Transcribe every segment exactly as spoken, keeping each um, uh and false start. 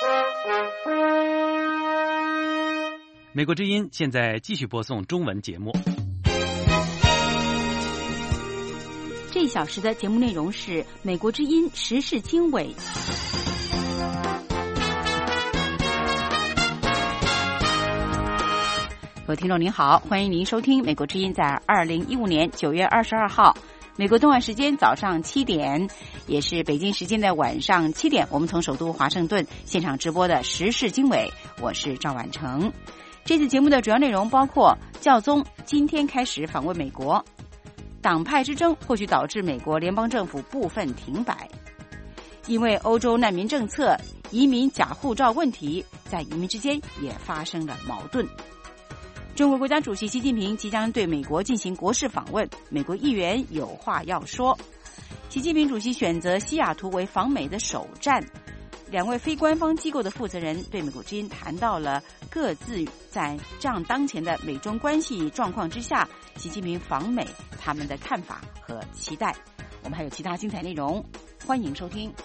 美国之音现在继续播送中文节目。 这一小时的节目内容是美国之音时事经纬。各位听众您好，欢迎您收听美国之音在二零一五年九月二十二号美国东岸时间早上七点，也是北京时间的晚上七点，我们从首都华盛顿现场直播的时事经纬，我是赵婉成。这次节目的主要内容包括教宗今天开始访问美国，党派之争或许导致美国联邦政府部分停摆，因为欧洲难民政策、移民假护照问题在移民之间也发生了矛盾。中国国家主席习近平即将对美国进行国事访问，美国议员有话要说。习近平主席选择西雅图为访美的首站，两位非官方机构的负责人对美国之音谈到了各自在这样当前的美中关系状况之下，习近平访美他们的看法和期待。我们还有其他精彩内容，欢迎收听。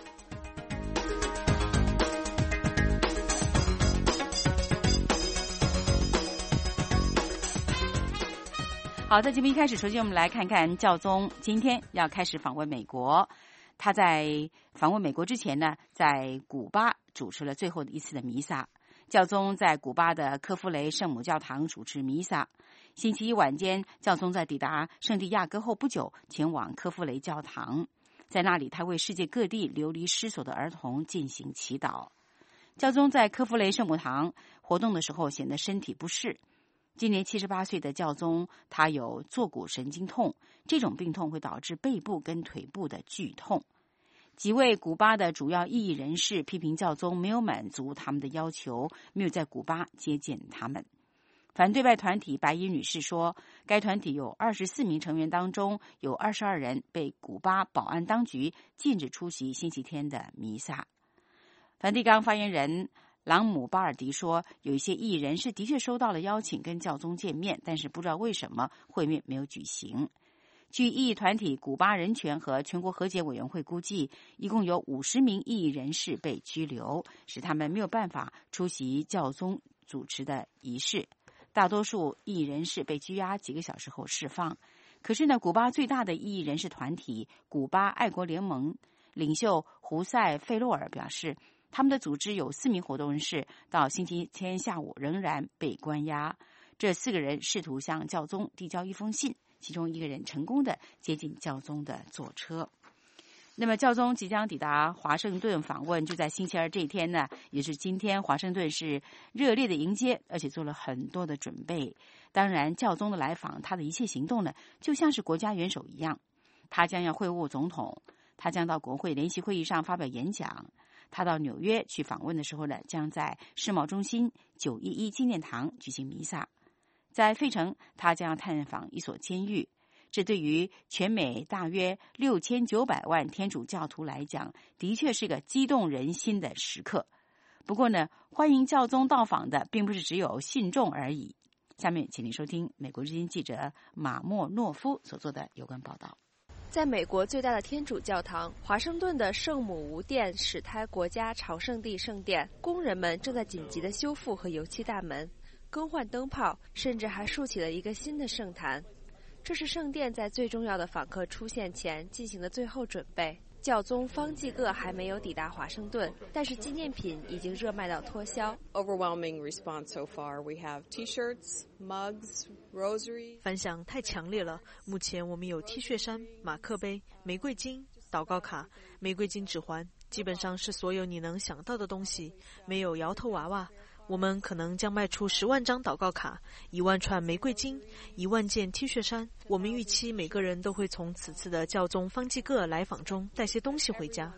好，在节目一开始，首先我们来看看教宗今天要开始访问美国。他在访问美国之前呢，在古巴主持了最后一次的弥撒。教宗在古巴的科夫雷圣母教堂主持弥撒。星期一晚间，教宗在抵达圣地亚哥后不久，前往科夫雷教堂，在那里他为世界各地流离失所的儿童进行祈祷。教宗在科夫雷圣母堂活动的时候显得身体不适。今年七十八岁的教宗，他有坐骨神经痛，这种病痛会导致背部跟腿部的剧痛。几位古巴的主要异议人士批评教宗没有满足他们的要求，没有在古巴接见他们。反对派团体白衣女士说，该团体有二十四名成员当中，有二十二人被古巴保安当局禁止出席星期天的弥撒。梵蒂冈发言人朗姆巴尔迪说，有一些异议人士的确收到了邀请跟教宗见面，但是不知道为什么会面没有举行。据异议团体古巴人权和全国和解委员会估计，一共有五十名异议人士被拘留，使他们没有办法出席教宗主持的仪式。大多数异议人士被拘押几个小时后释放。可是呢，古巴最大的异议人士团体古巴爱国联盟领袖胡塞费洛尔表示，他们的组织有四名活动人士到星期天下午仍然被关押。这四个人试图向教宗递交一封信，其中一个人成功的接近教宗的座车。那么教宗即将抵达华盛顿访问，就在星期二这一天呢，也是今天，华盛顿是热烈的迎接，而且做了很多的准备。当然，教宗的来访，他的一切行动呢，就像是国家元首一样，他将要会晤总统，他将到国会联席会议上发表演讲。他到纽约去访问的时候呢，将在世贸中心九一一纪念堂举行弥撒。在费城，他将要探访一所监狱。这对于全美大约六千九百万天主教徒来讲，的确是个激动人心的时刻。不过呢，欢迎教宗到访的并不是只有信众而已。下面请您收听美国之音记者马莫诺夫所做的有关报道。 在美国最大的天主教堂华盛顿的圣母无殿史胎国家朝圣地圣殿，工人们正在紧急地修复和油漆大门，更换灯泡，甚至还竖起了一个新的圣坛。这是圣殿在最重要的访客出现前进行的最后准备。教宗方济各还没有抵达华盛顿，但是纪念品已经热卖到脱销。 Overwhelming response so far. We have T-shirts, mugs, rosaries. 反响太强烈了。目前我们有 T 恤衫、马克杯、玫瑰金、祷告卡、玫瑰金指环，基本上是所有你能想到的东西。没有摇头娃娃。我们可能将卖出十万张祷告卡，一万串玫瑰金，一万件 T 恤衫。我们预期每个人都会从此次的教宗方济各来访中带些东西回家。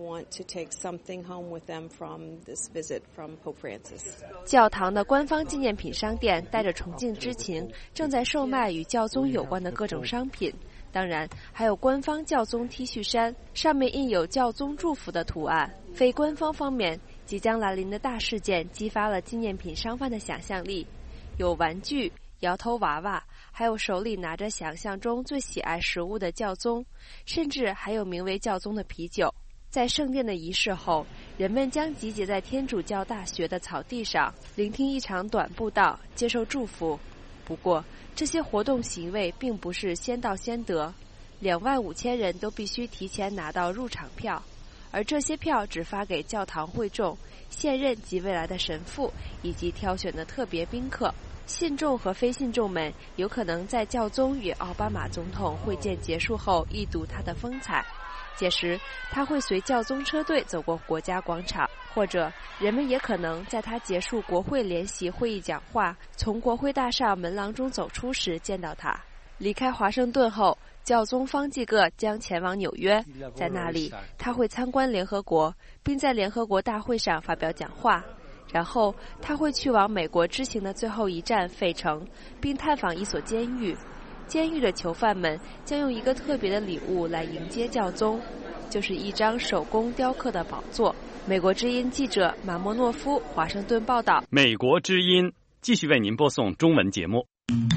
教堂的官方纪念品商店带着崇敬之情，正在售卖与教宗有关的各种商品。当然，还有官方教宗 T 恤衫，上面印有教宗祝福的图案。非官方方面，即将来临的大事件激发了纪念品商贩的想象力，有玩具、摇头娃娃，还有手里拿着想象中最喜爱食物的教宗，甚至还有名为教宗的啤酒。在圣殿的仪式后， 人们将集结在天主教大学的草地上，聆听一场短布道，接受祝福。不过，这些活动席位并不是先到先得，两万五千人都必须提前拿到入场票，而这些票只发给教堂会众、现任及未来的神父以及挑选的特别宾客。信众和非信众们有可能在教宗与奥巴马总统会见结束后一睹他的风采，届时他会随教宗车队走过国家广场，或者人们也可能在他结束国会联席会议讲话，从国会大厦门廊中走出时见到他。离开华盛顿后，教宗方济各将前往纽约，在那里他会参观联合国，并在联合国大会上发表讲话。然后他会去往美国之行的最后一站费城，并探访一所监狱。监狱的囚犯们将用一个特别的礼物来迎接教宗，就是一张手工雕刻的宝座。美国之音记者马莫诺夫华盛顿报道。 美国之音继续为您播送中文节目。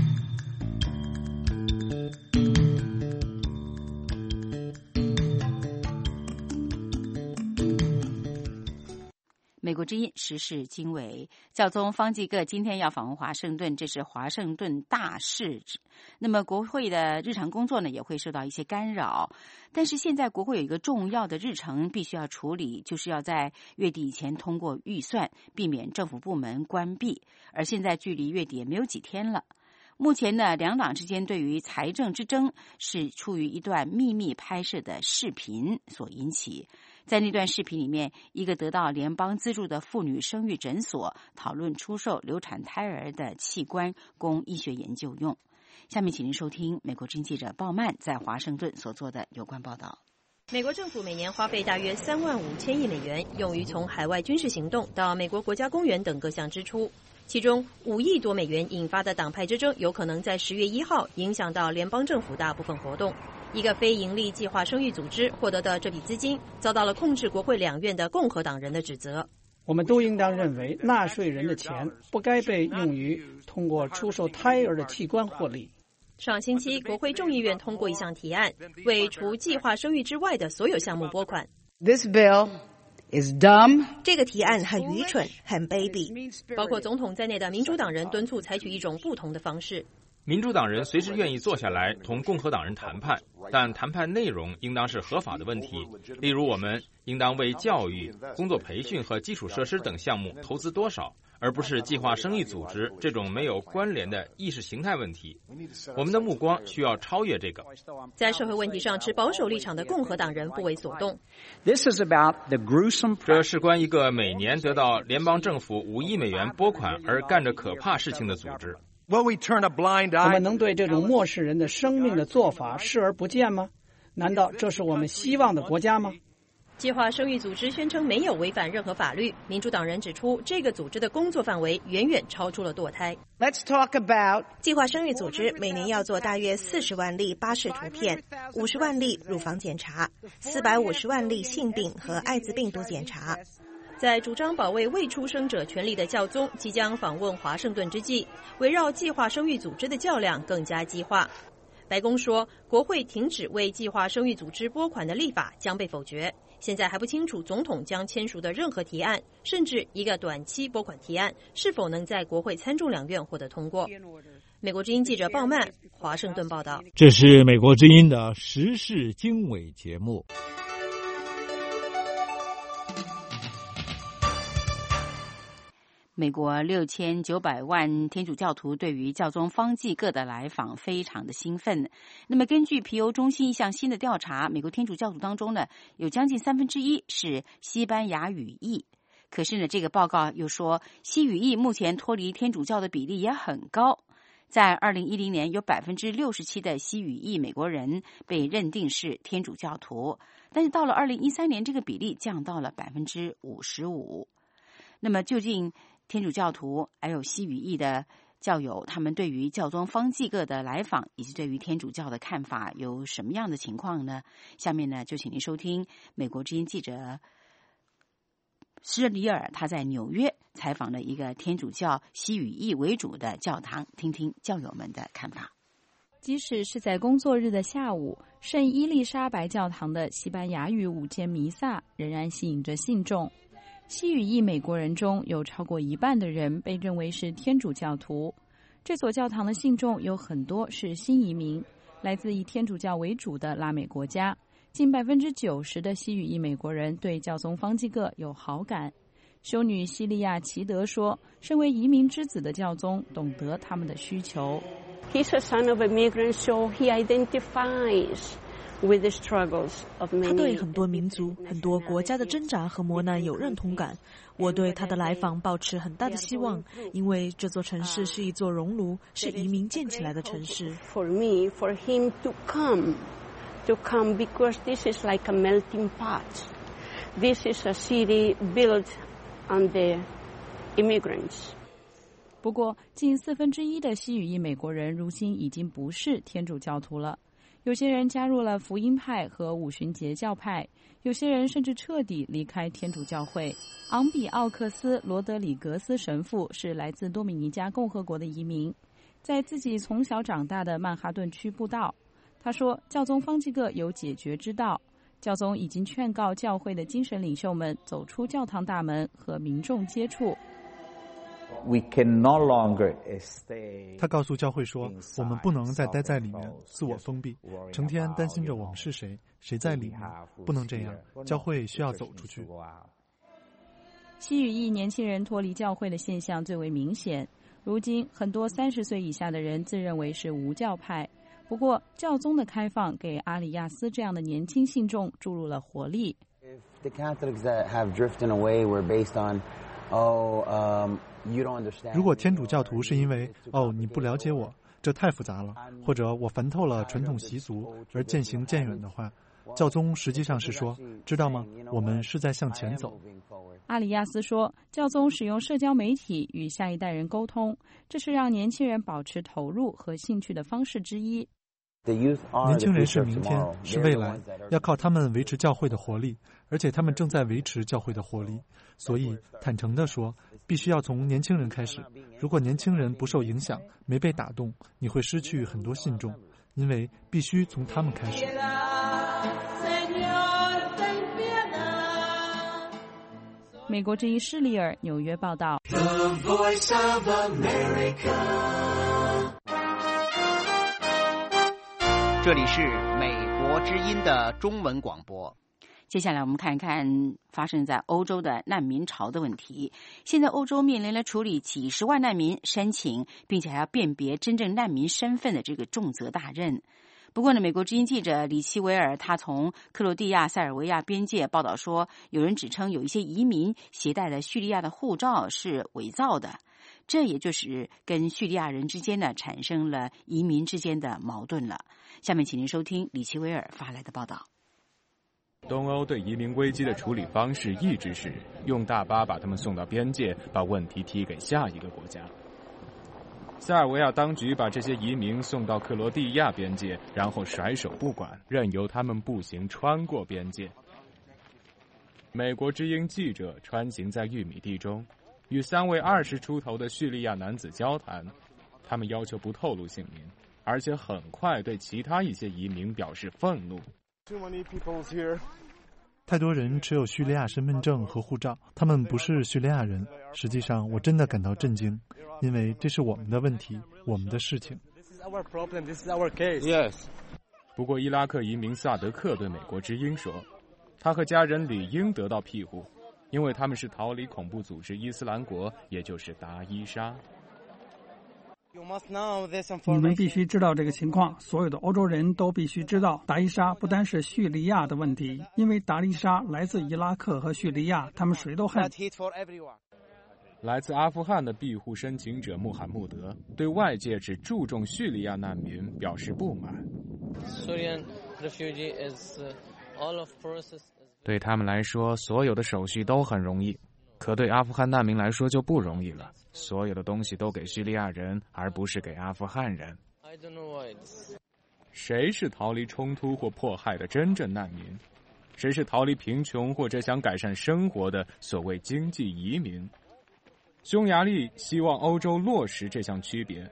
美国之音时事经纬，教宗方济各今天要访问华盛顿，这是华盛顿大事。那么国会的日常工作呢，也会受到一些干扰。但是现在国会有一个重要的日程必须要处理，就是要在月底以前通过预算，避免政府部门关闭。而现在距离月底也没有几天了。目前呢，两党之间对于财政之争是出于一段秘密拍摄的视频所引起。在那段视频里面，一个得到联邦资助的妇女生育诊所讨论出售流产胎儿的器官供医学研究用。下面请您收听美国之音记者鲍曼在华盛顿所做的有关报道。 美国政府每年花费大约三万五千亿美元，用于从海外军事行动到美国国家公园等各项支出。其中五亿多美元引发的党派之争，有可能在十月一号影响到联邦政府大部分活动。一个非营利计划生育组织获得的这笔资金，遭到了控制国会两院的共和党人的指责。 我们都应当认为，纳税人的钱不该被用于通过出售胎儿的器官获利。 上星期，国会众议院通过一项提案，为除计划生育之外的所有项目拨款。 This bill is dumb. 这个提案很愚蠢，很卑鄙。包括总统在内的民主党人敦促采取一种不同的方式。 民主党人随时愿意坐下来同共和党人谈判，但谈判内容应当是合法的问题。例如，我们应当为教育、工作培训和基础设施等项目投资多少，而不是计划生育组织这种没有关联的意识形态问题。我们的目光需要超越这个。 在社会问题上持保守立场的共和党人不为所动。 This is about the gruesome. 这事关一个每年得到联邦政府五亿美元拨款而干着可怕事情的组织。 我们能对这种漠视人的生命的做法视而不见吗？难道这是我们希望的国家吗？ 计划生育组织宣称没有违反任何法律。民主党人指出，这个组织的工作范围远远超出了堕胎。 Let's talk about 计划生育组织每年要做大约四十万例巴氏图片，五十万例乳房检查，四百五十万例性病和艾滋病毒检查。 在主张保卫未出生者权利的教宗即将访问华盛顿之际，围绕计划生育组织的较量更加激化。白宫说，国会停止为计划生育组织拨款的立法将被否决。现在还不清楚总统将签署的任何提案，甚至一个短期拨款提案是否能在国会参众两院获得通过。美国之音记者鲍曼华盛顿报道。 这是美国之音的时事经纬节目。 美国六千九百万天主教徒对于教宗方济各的来访非常的兴奋。那么根据皮尤中心一项新的调查，美国天主教徒当中呢，有将近三分之一是西班牙语裔。可是呢，这个报告又说，西语裔目前脱离天主教的比例也很高。在二零一零年，有百分之六十七的西语裔美国人被认定是天主教徒，但是到了二零一三年，这个比例降到了百分之五十五。那么究竟天主教徒还有西语裔的教友，他们对于教宗方济各的来访以及对于天主教的看法有什么样的情况呢？下面呢，就请您收听美国之音记者施里尔他在纽约采访了一个天主教西语裔为主的教堂，听听教友们的看法。 即使是在工作日的下午，圣伊丽莎白教堂的西班牙语午间弥撒仍然吸引着信众。 西语裔美国人中有超过一半的人被认为是天主教徒。这所教堂的信众有很多是新移民，来自以天主教为主的拉美国家。近百分之九十的西语裔美国人对教宗方济各有好感。修女西利亚·齐德说：“身为移民之子的教宗懂得他们的需求。” He's a son of immigrants, so he identifies with the struggles of many. 他对很多民族、很多国家的挣扎和磨难有认同感。我对他的来访抱持很大的希望，因为这座城市是一座熔炉，是移民建起来的城市。 For me, for him to come, to come because this is like a melting pot. This is a city built on the immigrants. 不过，近四分之一的西语裔美国人如今已经不是天主教徒了。有些人加入了福音派和五旬节教派，有些人甚至彻底离开天主教会。昂比奥克斯·罗德里格斯神父是来自多米尼加共和国的移民，在自己从小长大的曼哈顿区布道。他说，教宗方济各有解决之道。教宗已经劝告教会的精神领袖们走出教堂大门和民众接触。 他告诉教会说，我们不能再待在里面自我封闭，成天担心着我们是谁，谁在里面，不能这样，教会需要走出去。 西语裔年轻人脱离教会的现象最为明显，如今很多三十岁以下的人自认为是无教派。不过，教宗的开放给阿里亚斯这样的年轻信众注入了活力。 如果天主教徒是因为哦你不了解我，这太复杂了，或者我烦透了传统习俗而渐行渐远的话，教宗实际上是说，知道吗？我们是在向前走。 阿里亚斯说，教宗使用社交媒体与下一代人沟通，这是让年轻人保持投入和兴趣的方式之一。 年轻人是明天，是未来，要靠他们维持教会的活力，而且他们正在维持教会的活力。所以，坦诚地说，必须要从年轻人开始。如果年轻人不受影响，没被打动，你会失去很多信众，因为必须从他们开始。 美国之音施里尔纽约报道。 这里是美国之音的中文广播。 接下来我们看一看发生在欧洲的难民潮的问题。现在欧洲面临了处理几十万难民申请，并且还要辨别真正难民身份的这个重责大任。不过呢，美国之音记者李奇维尔他从克罗地亚塞尔维亚边界报道说，有人指称有一些移民携带的叙利亚的护照是伪造的，这也就是跟叙利亚人之间呢产生了移民之间的矛盾了。下面请您收听李奇维尔发来的报道。 东欧对移民危机的处理方式一直是用大巴把他们送到边界，把问题踢给下一个国家。塞尔维亚当局把这些移民送到克罗地亚边界，然后甩手不管，任由他们步行穿过边界。美国之音记者穿行在玉米地中，与三位二十出头的叙利亚男子交谈，他们要求不透露姓名，而且很快对其他一些移民表示愤怒。 太多人持有叙利亚身份证和护照，他们不是叙利亚人。实际上，我真的感到震惊，因为这是我们的问题，我们的事情。 Yes. 不过，伊拉克移民萨德克对美国之音说，他和家人理应得到庇护，因为他们是逃离恐怖组织伊斯兰国，也就是达伊沙。 你们必须知道这个情况，所有的欧洲人都必须知道，达伊沙不单是叙利亚的问题，因为达伊沙来自伊拉克和叙利亚，他们谁都恨。 来自阿富汗的庇护申请者穆罕默德对外界只注重叙利亚难民表示不满。 对他们来说，所有的手续都很容易，可对阿富汗难民来说就不容易了。所有的东西都给叙利亚人，而不是给阿富汗人。 谁是逃离冲突或迫害的真正难民？谁是逃离贫穷或者想改善生活的所谓经济移民？匈牙利希望欧洲落实这项区别。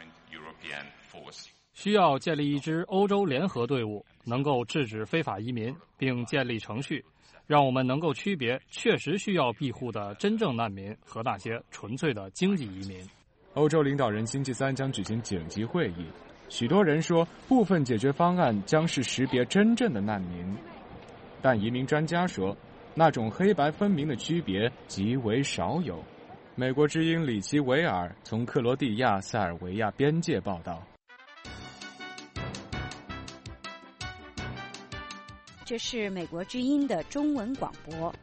需要建立一支欧洲联合队伍，能够制止非法移民，并建立程序， 让我们能够区别确实需要庇护的真正难民和那些纯粹的经济移民。 欧洲领导人星期三将举行紧急会议，许多人说部分解决方案将是识别真正的难民，但移民专家说那种黑白分明的区别极为少有。美国之音里奇维尔从克罗地亚塞尔维亚边界报道。 这是美国之音的中文广播。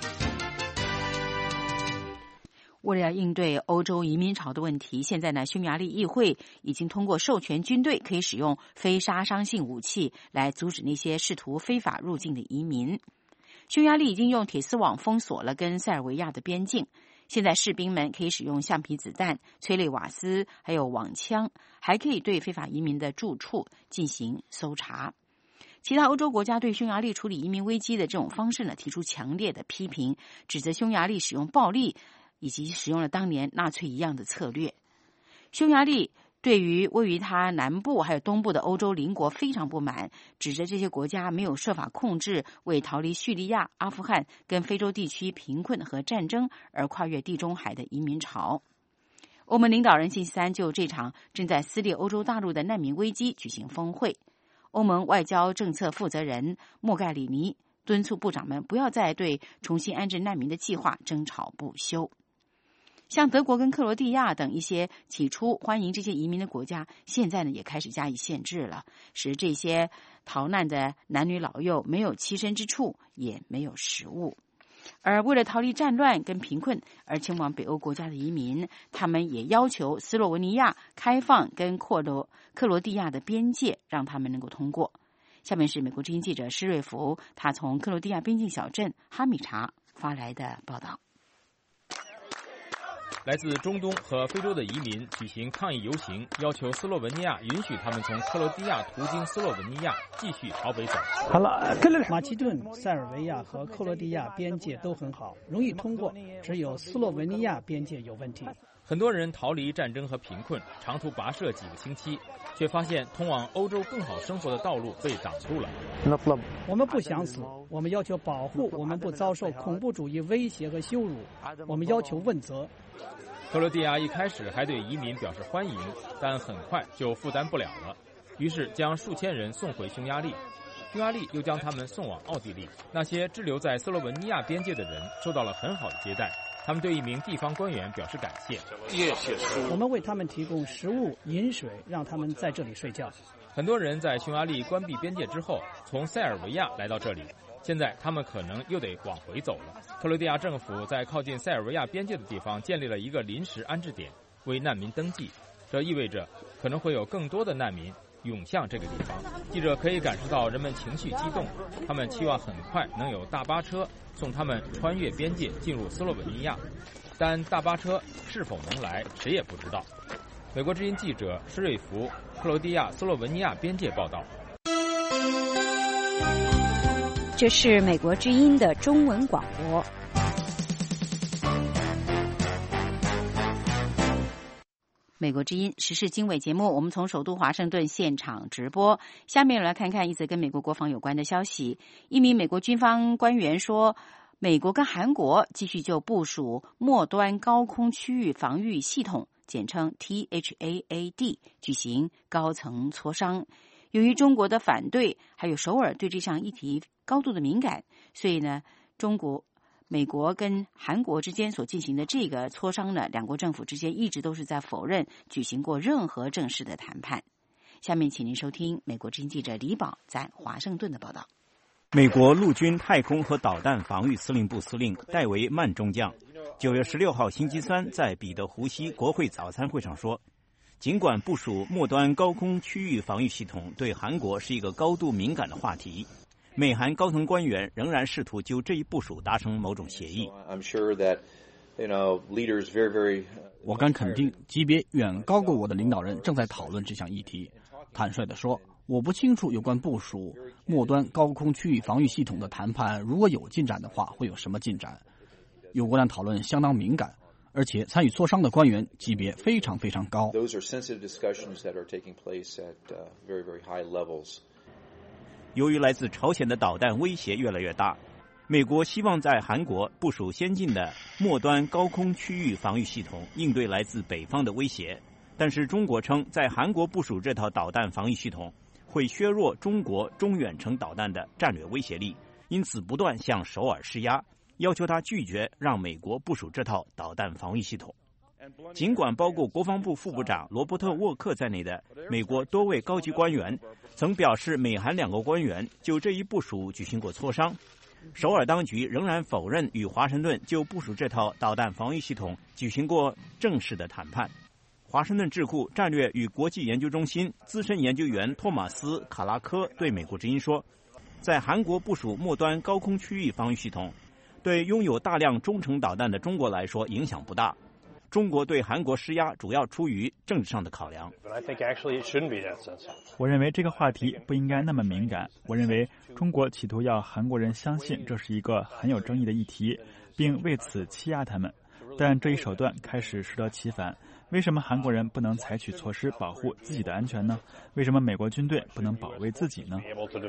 为了要应对欧洲移民潮的问题，现在呢，匈牙利议会已经通过授权军队可以使用非杀伤性武器来阻止那些试图非法入境的移民。匈牙利已经用铁丝网封锁了跟塞尔维亚的边境，现在士兵们可以使用橡皮子弹、催泪瓦斯还有网枪，还可以对非法移民的住处进行搜查。其他欧洲国家对匈牙利处理移民危机的这种方式呢，提出强烈的批评，指责匈牙利使用暴力，以及使用了当年纳粹一样的策略。匈牙利对于位于它南部还有东部的欧洲邻国非常不满，指责这些国家没有设法控制为逃离叙利亚、阿富汗跟非洲地区贫困和战争而跨越地中海的移民潮。欧盟领导人星期三就这场正在撕裂欧洲大陆的难民危机举行峰会。欧盟外交政策负责人莫盖里尼敦促部长们不要再对重新安置难民的计划争吵不休。像德国跟克罗地亚等一些起初欢迎这些移民的国家，现在呢也开始加以限制了，使这些逃难的男女老幼没有栖身之处，也没有食物。而为了逃离战乱跟贫困而前往北欧国家的移民，他们也要求斯洛文尼亚开放跟克罗克罗地亚的边界，让他们能够通过。下面是美国之音记者施瑞福，他从克罗地亚边境小镇哈米查发来的报道。 来自中东和非洲的移民举行抗议游行，要求斯洛文尼亚允许他们从克罗地亚途经斯洛文尼亚继续朝北走。 好了，马其顿、塞尔维亚和克罗地亚边界都很好，容易通过，只有斯洛文尼亚边界有问题。 很多人逃离战争和贫困，长途跋涉几个星期，却发现通往欧洲更好生活的道路被挡住了。 我们不想死，我们要求保护，我们不遭受恐怖主义威胁和羞辱，我们要求问责。 克罗地亚一开始还对移民表示欢迎，但很快就负担不了了，于是将数千人送回匈牙利。匈牙利又将他们送往奥地利。那些滞留在斯洛文尼亚边界的人受到了很好的接待，他们对一名地方官员表示感谢。 我们为他们提供食物、饮水，让他们在这里睡觉。 很多人在匈牙利关闭边界之后，从塞尔维亚来到这里，现在他们可能又得往回走了。克罗地亚政府在靠近塞尔维亚边界的地方建立了一个临时安置点，为难民登记。这意味着可能会有更多的难民涌向这个地方。记者可以感受到人们情绪激动，他们期望很快能有大巴车送他们穿越边界进入斯洛文尼亚，但大巴车是否能来，谁也不知道。美国之音记者施瑞福，克罗地亚斯洛文尼亚边界报道。 这是美国之音的中文广播。 美国之音时事经纬节目，我们从首都华盛顿现场直播。下面来看看一则跟美国国防有关的消息。一名美国军方官员说，美国跟韩国继续就部署末端高空区域防御系统，简称 T H A A D 举行高层磋商。由于中国的反对，还有首尔对这项议题高度的敏感，所以呢，中国、美国跟韩国之间所进行的这个磋商呢，两国政府之间一直都是在否认举行过任何正式的谈判。下面请您收听美国之音记者李宝在华盛顿的报道。 美国陆军太空和导弹防御司令部司令戴维·曼中将九月十六号星期三在彼得湖西国会早餐会上说，尽管部署末端高空区域防御系统对韩国是一个高度敏感的话题，美韩高层官员仍然试图就这一部署达成某种协议。 我敢肯定，级别远高过我的领导人正在讨论这项议题。坦率地说，我不清楚有关部署末端高空区域防御系统的谈判如果有进展的话会有什么进展。有关的讨论相当敏感，而且参与磋商的官员级别非常非常高。 由于来自朝鲜的导弹威胁越来越大， 美国希望在韩国部署先进的末端高空区域防御系统，应对来自北方的威胁。但是中国称，在韩国部署这套导弹防御系统会削弱中国中远程导弹的战略威胁力，因此不断向首尔施压，要求他拒绝让美国部署这套导弹防御系统。尽管包括国防部副部长罗伯特·沃克在内的美国多位高级官员曾表示，美韩两国官员就这一部署举行过磋商，首尔当局仍然否认与华盛顿就部署这套导弹防御系统举行过正式的谈判。华盛顿智库战略与国际研究中心资深研究员托马斯·卡拉科对美国之音说，在韩国部署末端高空区域防御系统，对拥有大量中程导弹的中国来说影响不大。中国对韩国施压主要出于政治上的考量。 我认为这个话题不应该那么敏感。我认为中国企图要韩国人相信这是一个很有争议的议题，并为此欺压他们。但这一手段开始适得其反。为什么韩国人不能采取措施保护自己的安全呢？为什么美国军队不能保卫自己呢？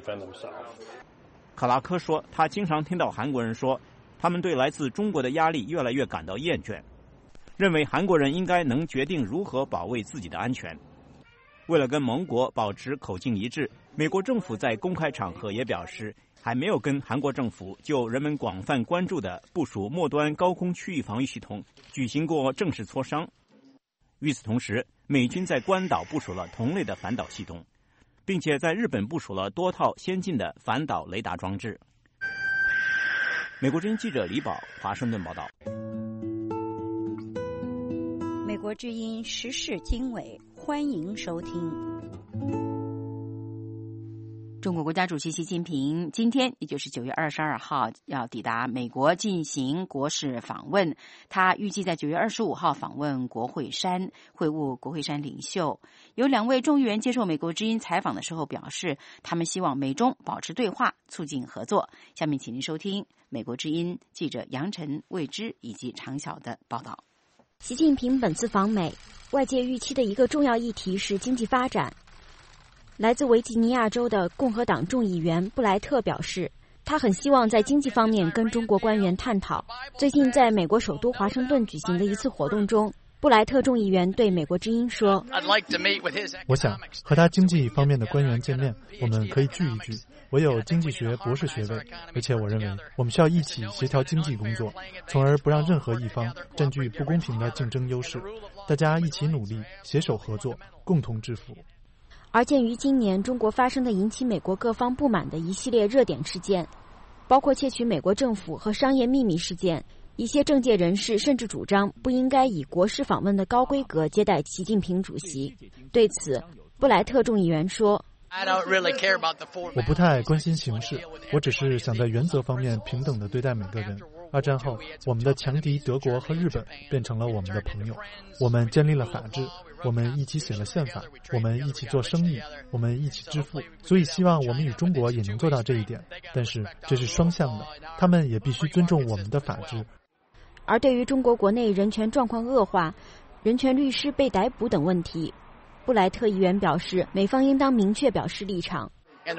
卡拉科说，他经常听到韩国人说，他们对来自中国的压力越来越感到厌倦，认为韩国人应该能决定如何保卫自己的安全。为了跟盟国保持口径一致，美国政府在公开场合也表示，还没有跟韩国政府就人们广泛关注的部署末端高空区域防御系统举行过正式磋商。与此同时，美军在关岛部署了同类的反导系统，并且在日本部署了多套先进的反导雷达装置。美国之音记者李宝，华盛顿报道。 美国之音时事经纬，欢迎收听。 中国国家主席习近平今天，也就是九月二十二号，要抵达美国进行国事访问。他预计在九月二十五号访问国会山，会晤国会山领袖。有两位众议员接受美国之音采访的时候表示，他们希望美中保持对话，促进合作。下面请您收听美国之音记者杨晨、魏之以及常晓的报道。 习近平本次访美，外界预期的一个重要议题是经济发展。来自维吉尼亚州的共和党众议员布莱特表示，他很希望在经济方面跟中国官员探讨。最近在美国首都华盛顿举行的一次活动中，布莱特众议员对美国之音说， 我想和他经济方面的官员见面，我们可以聚一聚。我有经济学博士学位，而且我认为我们需要一起协调经济工作，从而不让任何一方占据不公平的竞争优势。大家一起努力，携手合作，共同致富。 而鉴于今年中国发生的引起美国各方不满的一系列热点事件，包括窃取美国政府和商业秘密事件，一些政界人士甚至主张不应该以国事访问的高规格接待习近平主席。对此，布莱特众议员说， 我不太关心形势，我只是想在原则方面平等地对待每个人。二战后，我们的强敌德国和日本变成了我们的朋友，我们建立了法治，我们一起写了宪法，我们一起做生意，我们一起致富。所以希望我们与中国也能做到这一点，但是这是双向的，他们也必须尊重我们的法治。 而对于中国国内人权状况恶化、人权律师被逮捕等问题，布莱特议员表示，美方应当明确表示立场。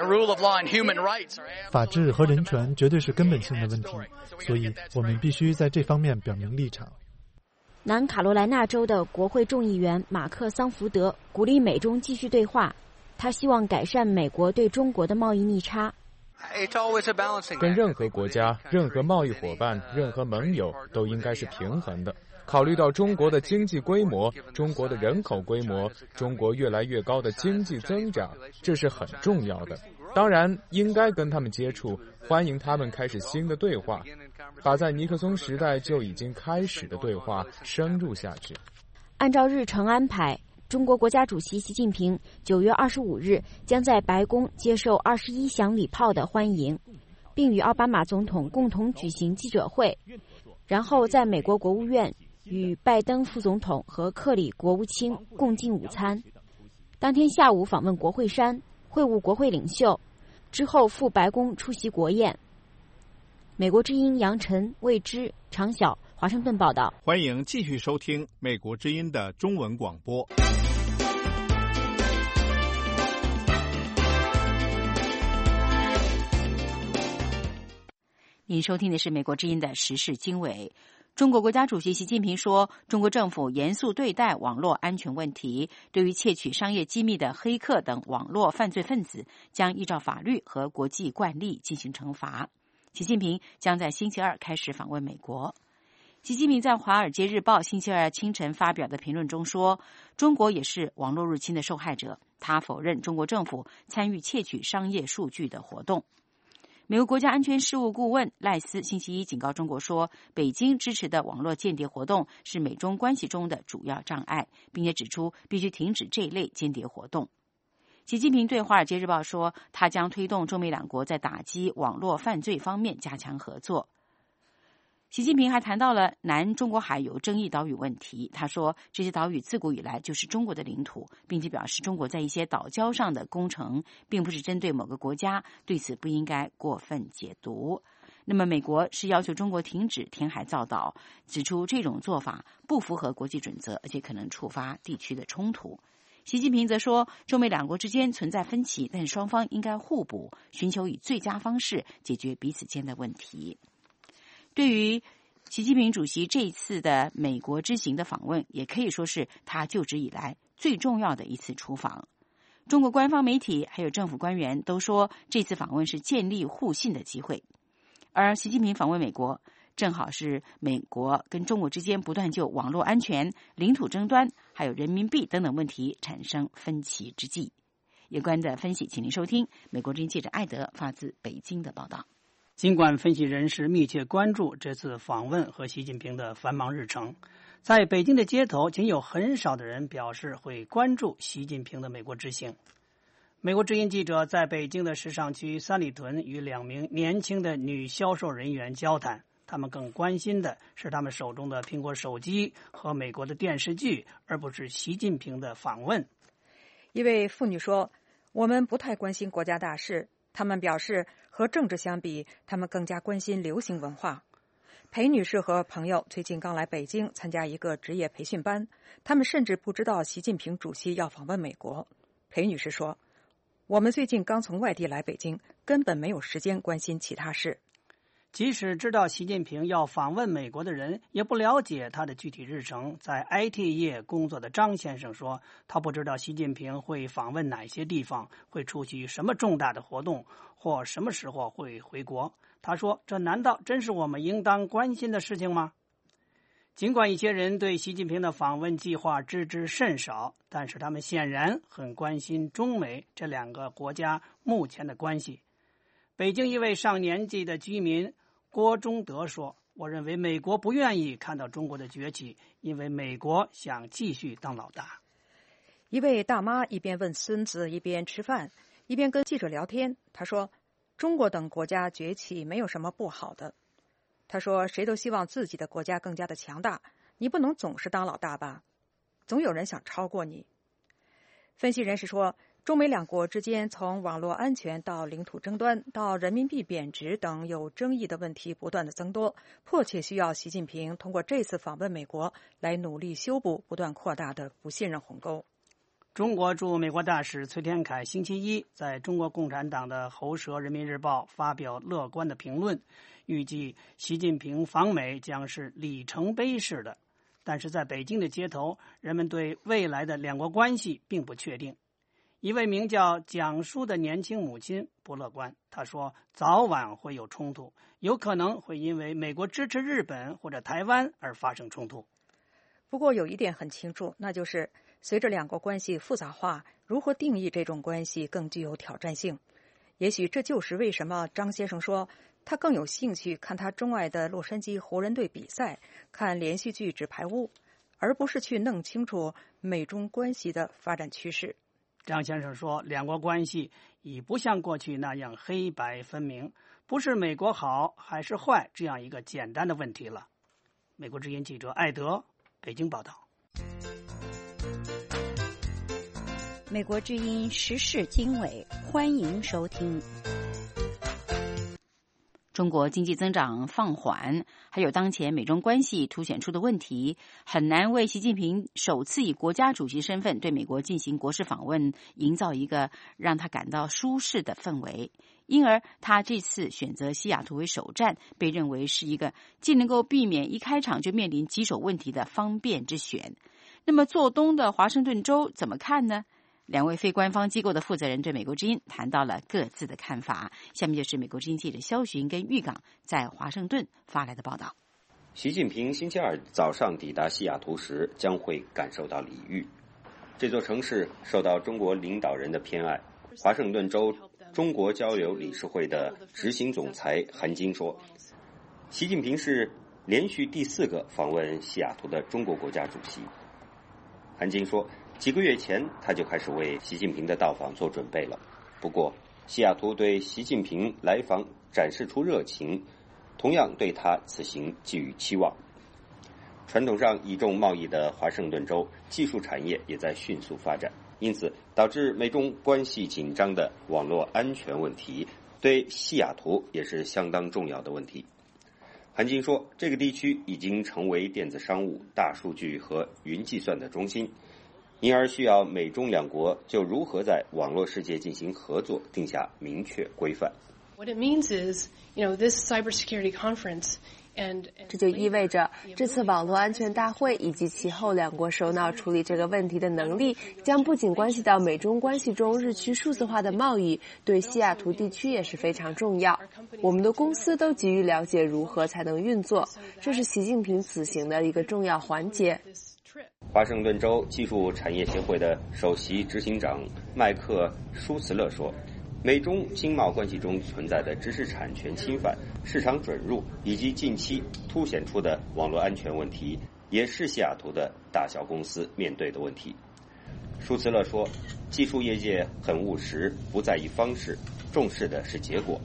法治和人权绝对是根本性的问题，所以我们必须在这方面表明立场。 南卡罗来纳州的国会众议员马克·桑福德鼓励美中继续对话，他希望改善美国对中国的贸易逆差。 跟任何国家、任何贸易伙伴、任何盟友都应该是平衡的。考虑到中国的经济规模、中国的人口规模、中国越来越高的经济增长，这是很重要的。当然，应该跟他们接触，欢迎他们开始新的对话，把在尼克松时代就已经开始的对话深入下去。 按照日程安排，中国国家主席习近平九月二十五日将在白宫接受二十一响礼炮的欢迎，并与奥巴马总统共同举行记者会，然后在美国国务院与拜登副总统和克里国务卿共进午餐。当天下午访问国会山，会晤国会领袖，之后赴白宫出席国宴。美国之音杨晨、魏之、常晓，华盛顿报道。 欢迎继续收听美国之音的中文广播。 您收听的是美国之音的时事经纬。中国国家主席习近平说，中国政府严肃对待网络安全问题，对于窃取商业机密的黑客等网络犯罪分子，将依照法律和国际惯例进行惩罚。习近平将在星期二开始访问美国。习近平在《华尔街日报》星期二清晨发表的评论中说，中国也是网络入侵的受害者。他否认中国政府参与窃取商业数据的活动。美国国家安全事务顾问赖斯星期一警告中国说，北京支持的网络间谍活动是美中关系中的主要障碍，并且指出必须停止这类间谍活动。习近平对《华尔街日报》说，他将推动中美两国在打击网络犯罪方面加强合作。习近平还谈到了南中国海有争议岛屿问题，他说这些岛屿自古以来就是中国的领土，并且表示中国在一些岛礁上的工程并不是针对某个国家，对此不应该过分解读。那么美国是要求中国停止填海造岛，指出这种做法不符合国际准则，而且可能触发地区的冲突。习近平则说，中美两国之间存在分歧，但双方应该互补，寻求以最佳方式解决彼此间的问题。对于习近平主席这一次的美国之行的访问，也可以说是他就职以来最重要的一次出访。中国官方媒体还有政府官员都说，这次访问是建立互信的机会。而习近平访问美国，正好是美国跟中国之间不断就网络安全、领土争端还有人民币等等问题产生分歧之际。有关的分析，请您收听美国之音记者艾德发自北京的报道。 尽管分析人士密切关注这次访问和习近平的繁忙日程，在北京的街头仅有很少的人表示会关注习近平的美国之行。美国之音记者在北京的时尚区三里屯与两名年轻的女销售人员交谈，他们更关心的是他们手中的苹果手机和美国的电视剧，而不是习近平的访问。 一位妇女说，我们不太关心国家大事，他们表示和政治相比，他们更加关心流行文化。裴女士和朋友最近刚来北京参加一个职业培训班，他们甚至不知道习近平主席要访问美国。裴女士说，我们最近刚从外地来北京，根本没有时间关心其他事。 即使知道习近平要访问美国的人，也不了解他的具体日程。在 I T 业工作的张先生说，他不知道习近平会访问哪些地方，会出席什么重大的活动，或什么时候会回国。他说，这难道真是我们应当关心的事情吗？尽管一些人对习近平的访问计划知之甚少，但是他们显然很关心中美这两个国家目前的关系。北京一位上年纪的居民郭忠德说，我认为美国不愿意看到中国的崛起，因为美国想继续当老大。 一位大妈一边问孙子一边吃饭，一边跟记者聊天。她说，中国等国家崛起没有什么不好的。她说，谁都希望自己的国家更加的强大，你不能总是当老大吧，总有人想超过你。分析人士说，中美两国之间从网络安全到领土争端到人民币贬值等有争议的问题不断的增多，迫切需要习近平通过这次访问美国来努力修补不断扩大的不信任鸿沟。 中国驻美国大使崔天凯星期一在中国共产党的喉舌人民日报发表乐观的评论，预计习近平访美将是里程碑式的。但是在北京的街头，人们对未来的两国关系并不确定。一位名叫蒋叔的年轻母亲不乐观，她说早晚会有冲突，有可能会因为美国支持日本或者台湾而发生冲突。 不过有一点很清楚，那就是随着两国关系复杂化，如何定义这种关系更具有挑战性。也许这就是为什么张先生说他更有兴趣看他钟爱的洛杉矶湖人队比赛，看连续剧《纸牌屋》，而不是去弄清楚美中关系的发展趋势。 张先生说，两国关系已不像过去那样黑白分明，不是美国好还是坏这样一个简单的问题了。美国之音记者艾德北京报道。 美国之音时事经纬，欢迎收听。 中国经济增长放缓， 还有当前美中关系凸显出的问题，很难为习近平首次以国家主席身份对美国进行国事访问营造一个让他感到舒适的氛围。因而他这次选择西雅图为首站，被认为是一个既能够避免一开场就面临棘手问题的方便之选。那么做东的华盛顿州怎么看呢？两位非官方机构的负责人对美国之音谈到了各自的看法。下面就是美国之音记者肖寻跟玉港在华盛顿发来的报道。 习近平星期二早上抵达西雅图时，将会感受到礼遇。这座城市受到中国领导人的偏爱。华盛顿州中国交流理事会的执行总裁韩晶说，习近平是连续第四个访问西雅图的中国国家主席。韩晶说，几个月前他就开始为习近平的到访做准备了。不过，西雅图对习近平来访展示出热情，同样对他此行寄予期望。传统上倚重贸易的华盛顿州技术产业也在迅速发展，因此导致美中关系紧张的网络安全问题对西雅图也是相当重要的问题。韩晶说，这个地区已经成为电子商务、大数据和云计算的中心，因而需要美中两国就如何在网络世界进行合作定下明确规范。 What it means is, you know, this cybersecurity conference and 这就意味着这次网络安全大会以及其后两国首脑处理这个问题的能力，将不仅关系到美中关系中日趋数字化的贸易，对西雅图地区也是非常重要。我们的公司都急于了解如何才能运作，这是习近平此行的一个重要环节。 华盛顿州技术产业协会的首席执行长麦克舒茨勒说，美中经贸关系中存在的知识产权侵犯、市场准入以及近期凸显出的网络安全问题，也是西雅图的大小公司面对的问题。舒茨勒说，技术业界很务实，不在意方式，重视的是结果。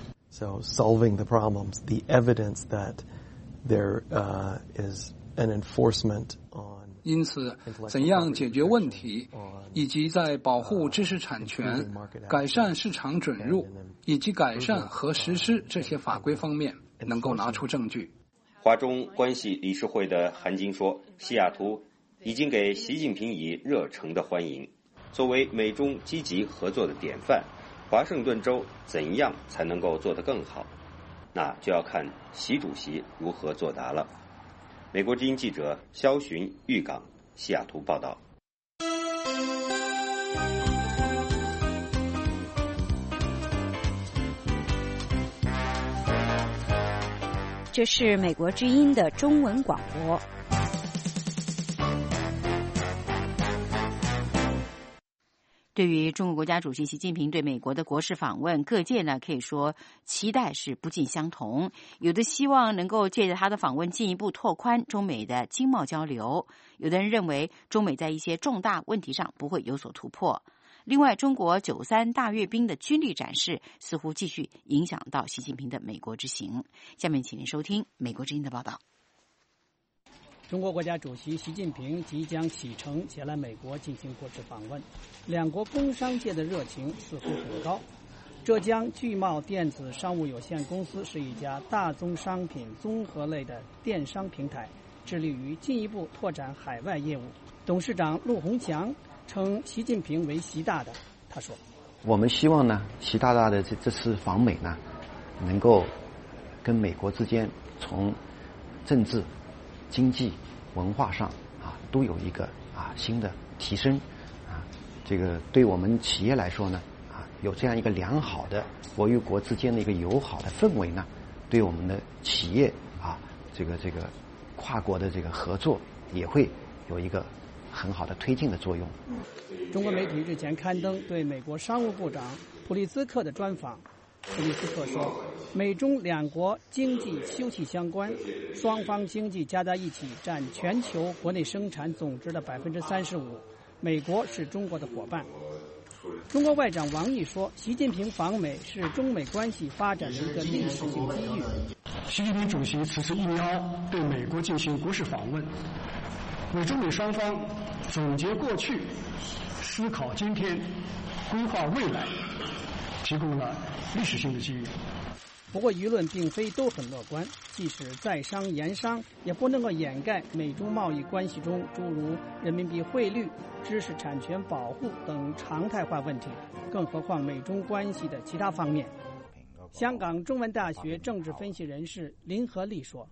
So solving the problems, the evidence that there uh, is an enforcement on 因此，怎样解决问题，以及在保护知识产权、改善市场准入以及改善和实施这些法规方面，能够拿出证据。 华中关系理事会的韩晶说，西雅图已经给习近平以热诚的欢迎。作为美中积极合作的典范，华盛顿州怎样才能够做得更好？那就要看习主席如何作答了。美国之音记者肖寻，玉港，西雅图报道。 这是美国之音的中文广播。 对于中国国家主席习近平对美国的国事访问，各界呢可以说期待是不尽相同。有的希望能够借着他的访问进一步拓宽中美的经贸交流，有的人认为中美在一些重大问题上不会有所突破。另外，中国九三大阅兵的军力展示似乎继续影响到习近平的美国之行。下面请您收听美国之音的报道。 中国国家主席习近平即将启程前来美国进行国事访问，两国工商界的热情似乎很高。浙江聚贸电子商务有限公司是一家大宗商品综合类的电商平台，致力于进一步拓展海外业务。董事长陆鸿祥称习近平为习大大，他说：“ 我们希望呢，习大大的这这次访美呢，能够跟美国之间从政治、经济、文化上啊都有一个啊新的提升啊，这个对我们企业来说呢啊有这样一个良好的国与国之间的一个友好的氛围呢，对我们的企业啊这个这个跨国的这个合作也会有一个很好的推进的作用。” 中国媒体日前刊登对美国商务部长普利兹克的专访。普利兹克说，美中两国经济休戚相关，双方经济加在一起占全球国内生产总值的百分之三十五。美国是中国的伙伴。中国外长王毅说，习近平访美是中美关系发展的一个历史性机遇。 习近平主席此次应邀对美国进行国事访问，为中美双方总结过去、思考今天、规划未来提供了历史性的机遇。 不过舆论并非都很乐观，即使在商言商，也不能够掩盖美中贸易关系中诸如人民币汇率、知识产权保护等常态化问题，更何况美中关系的其他方面。香港中文大学政治分析人士林和利说，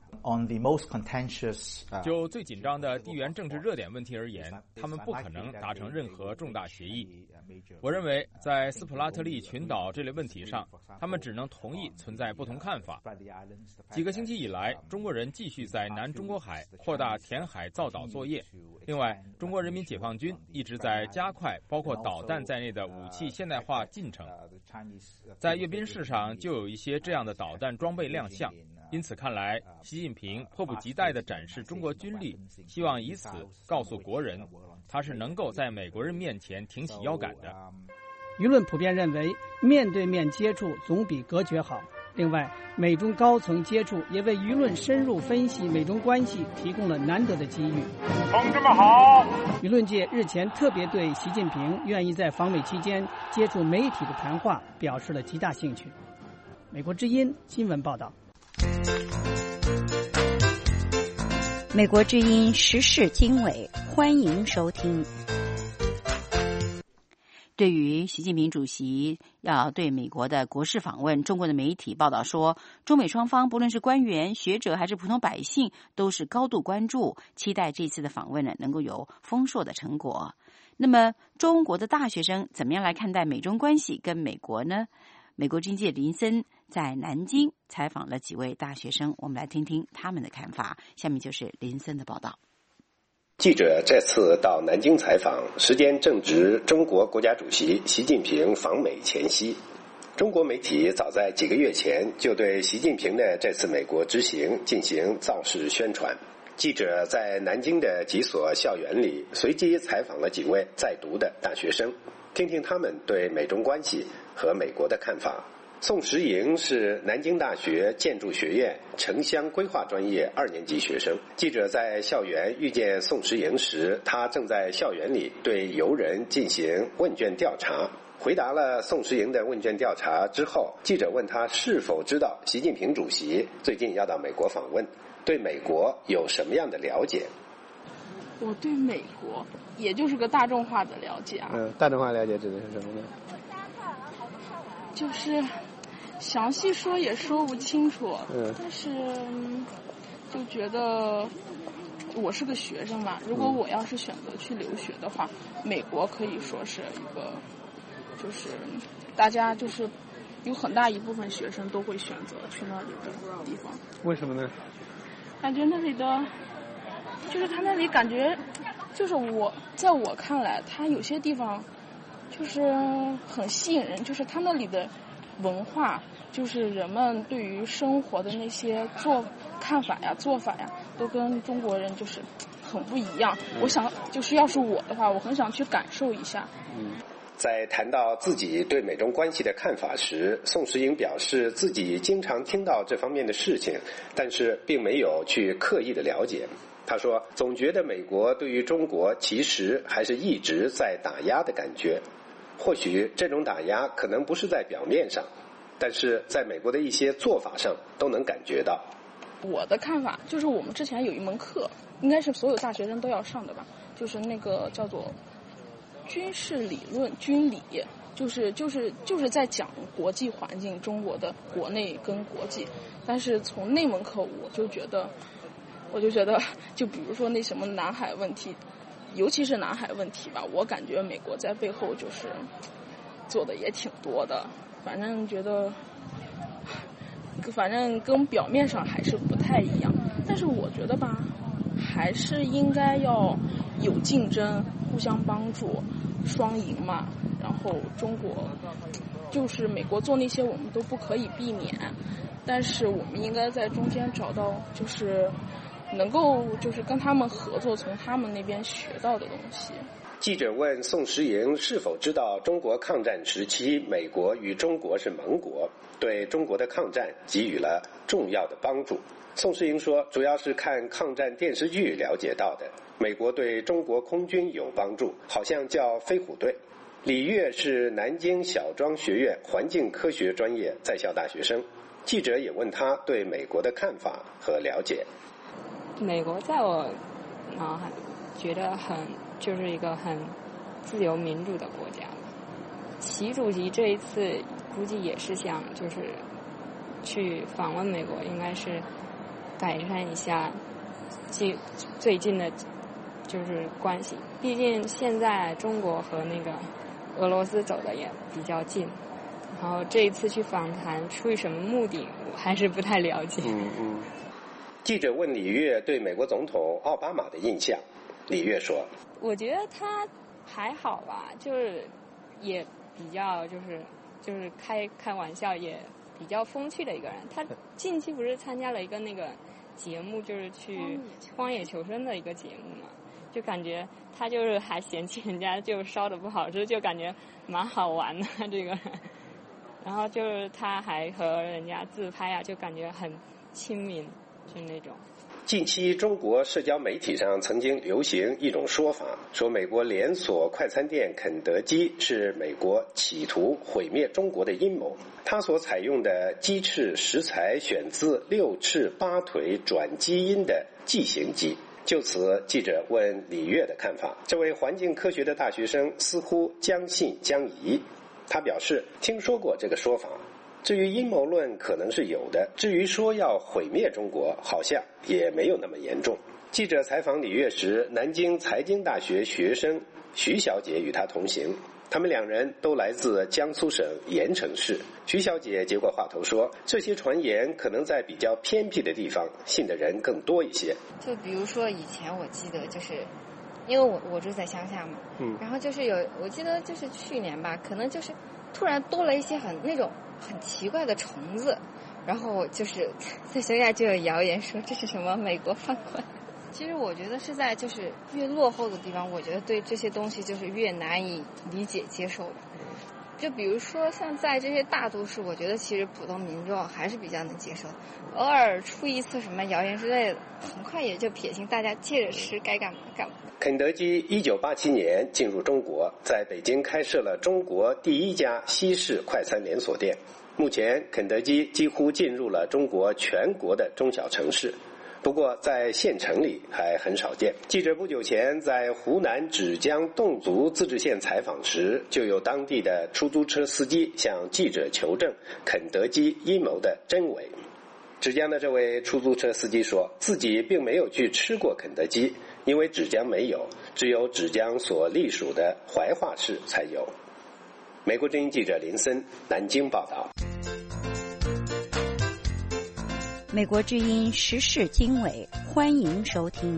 就最紧张的地缘政治热点问题而言，他们不可能达成任何重大协议。我认为在斯普拉特利群岛这类问题上，他们只能同意存在不同看法。几个星期以来，中国人继续在南中国海扩大填海造岛作业。另外，中国人民解放军一直在加快包括导弹在内的武器现代化进程。在阅兵式上就有一些这样的导弹装备亮相，因此看来，习近平迫不及待地展示中国军力，希望以此告诉国人，他是能够在美国人面前挺起腰杆的。 舆论普遍认为，面对面接触总比隔绝好。另外，美中高层接触也为舆论深入分析美中关系提供了难得的机遇。 同志们好！ 舆论界日前特别对习近平愿意在访美期间接触媒体的谈话表示了极大兴趣。美国之音新闻报道。 美国之音时事经纬，欢迎收听。 对于习近平主席要对美国的国事访问，中国的媒体报道说，中美双方不论是官员、学者还是普通百姓，都是高度关注，期待这次的访问呢能够有丰硕的成果。那么，中国的大学生怎么样来看待美中关系跟美国呢？美国经济林森在南京采访了几位大学生，我们来听听他们的看法。下面就是林森的报道。 记者这次到南京采访，时间正值中国国家主席习近平访美前夕。中国媒体早在几个月前就对习近平的这次美国之行进行造势宣传。记者在南京的几所校园里随机采访了几位在读的大学生，听听他们对美中关系和美国的看法。宋时莹是南京大学建筑学院城乡规划专业二年级学生。记者在校园遇见宋时莹时，他正在校园里对游人进行问卷调查。回答了宋时莹的问卷调查之后，记者问他是否知道习近平主席最近要到美国访问，对美国有什么样的了解？ 我对美国也就是个大众化的了解啊。 嗯，大众化了解指的是什么呢？ 就是详细说也说不清楚， 嗯， 但是就觉得我是个学生嘛，如果我要是选择去留学的话，美国可以说是一个，就是大家就是有很大一部分学生都会选择去那里的地方。 为什么呢？ 感觉那里的，就是他那里感觉，就是我在我看来，他有些地方就是很吸引人，就是他那里的文化，就是人们对于生活的那些做看法呀、做法呀，都跟中国人就是很不一样。嗯、我想，就是要是我的话，我很想去感受一下。 嗯，在谈到自己对美中关系的看法时，宋时莹表示自己经常听到这方面的事情，但是并没有去刻意的了解。他说，总觉得美国对于中国其实还是一直在打压的感觉。或许这种打压可能不是在表面上，但是在美国的一些做法上都能感觉到。 我的看法就是，我们之前有一门课，应该是所有大学生都要上的吧，就是那个叫做军事理论、军理，就是就是就是在讲国际环境，中国的国内跟国际。但是从那门课我就觉得，我就觉得，就比如说那什么南海问题。尤其是南海问题吧，我感觉美国在背后就是做的也挺多的，反正觉得，反正跟表面上还是不太一样。但是我觉得吧，还是应该要有竞争，互相帮助，双赢嘛。然后中国就是美国做那些我们都不可以避免，但是我们应该在中间找到就是能够就是跟他们合作，从他们那边学到的东西。 记者问宋时莹是否知道中国抗战时期美国与中国是盟国，对中国的抗战给予了重要的帮助。宋时莹说，主要是看抗战电视剧了解到的。美国对中国空军有帮助，好像叫飞虎队。李月是南京小庄学院环境科学专业在校大学生。 记者也问他对美国的看法和了解。 美国在我脑海觉得很就是一个很自由民主的国家。习主席这一次估计也是想就是去访问美国，应该是改善一下最最近的就是关系。毕竟现在中国和那个俄罗斯走的也比较近，然后这一次去访谈出于什么目的，我还是不太了解。 嗯嗯。记者问李月对美国总统奥巴马的印象，李月说：“ 我觉得他还好吧，就是也比较就是就是开开玩笑，也比较风趣的一个人。他近期不是参加了一个那个节目，就是去荒野求生的一个节目嘛，就感觉他就是还嫌弃人家就烧的不好吃，就感觉蛮好玩的这个人。然后就是他还和人家自拍啊，就感觉很亲民。”就那种。 近期中国社交媒体上曾经流行一种说法，说美国连锁快餐店肯德基是美国企图毁灭中国的阴谋。它所采用的鸡翅食材选自六翅八腿转基因的畸形鸡。就此，记者问李月的看法。这位环境科学的大学生似乎将信将疑。他表示听说过这个说法，至于阴谋论可能是有的，至于说要毁灭中国，好像也没有那么严重。记者采访李月时，南京财经大学学生徐小姐与他同行，他们两人都来自江苏省盐城市。徐小姐接过话头说，这些传言可能在比较偏僻的地方信的人更多一些。 就比如说以前我记得就是因为我我住在乡下嘛，嗯，然后就是有我记得就是去年吧，可能就是突然多了一些很那种很奇怪的虫子，然后就是在乡下就有谣言说这是什么美国放过来。其实我觉得是在就是越落后的地方，我觉得对这些东西就是越难以理解接受的。就比如说像在这些大都市，我觉得其实普通民众还是比较能接受，偶尔出一次什么谣言之类的，很快也就撇清，大家接着吃，该干嘛干嘛。 肯德基一九八七年进入中国，在北京开设了中国第一家西式快餐连锁店。目前肯德基几乎进入了中国全国的中小城市，不过在县城里还很少见。记者不久前在湖南芷江侗族自治县采访时，就有当地的出租车司机向记者求证肯德基阴谋的真伪。芷江的这位出租车司机说，自己并没有去吃过肯德基，因为芷江没有，只有芷江所隶属的怀化市才有。美国之音记者林森南京报道。 美国之音时事经纬，欢迎收听。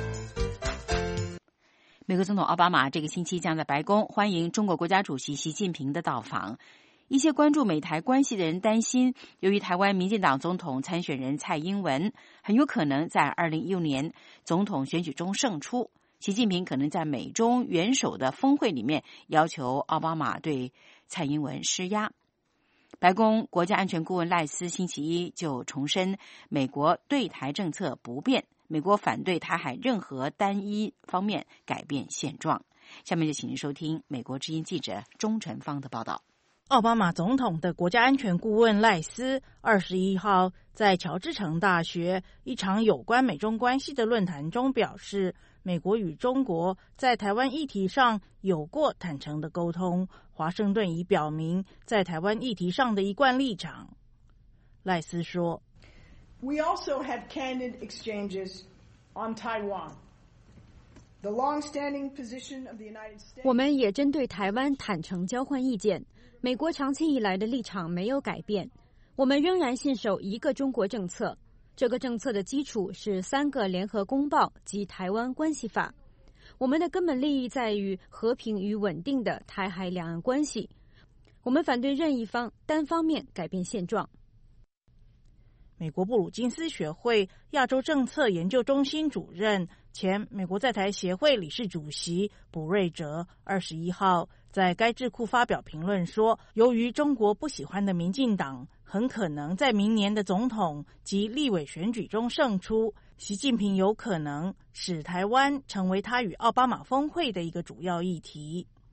美国总统奥巴马这个星期将在白宫欢迎中国国家主席习近平的到访。一些关注美台关系的人担心，由于台湾民进党总统参选人蔡英文很有可能在二零一六年总统选举中胜出，习近平可能在美中元首的峰会里面要求奥巴马对蔡英文施压。白宫国家安全顾问赖斯星期一就重申，美国对台政策不变，美国反对台海任何单一方面改变现状。下面就请您收听美国之音记者钟晨芳的报道。 奥巴马总统的国家安全顾问赖斯二十一号在乔治城大学一场有关美中关系的论坛中表示，美国与中国在台湾议题上有过坦诚的沟通，华盛顿已表明在台湾议题上的一贯立场。赖斯说 We also had candid exchanges on Taiwan. The long-standing position of the United States. 我们也针对台湾坦诚交换意见，美国长期以来的立场没有改变，我们仍然信守一个中国政策。这个政策的基础是三个联合公报及台湾关系法。我们的根本利益在于和平与稳定的台海两岸关系。我们反对任意方单方面改变现状。 美国布鲁金斯学会亚洲政策研究中心主任、前美国在台协会理事主席卜瑞哲二十一号在该智库发表评论说，由于中国不喜欢的民进党很可能在明年的总统及立委选举中胜出，习近平有可能使台湾成为他与奥巴马峰会的一个主要议题。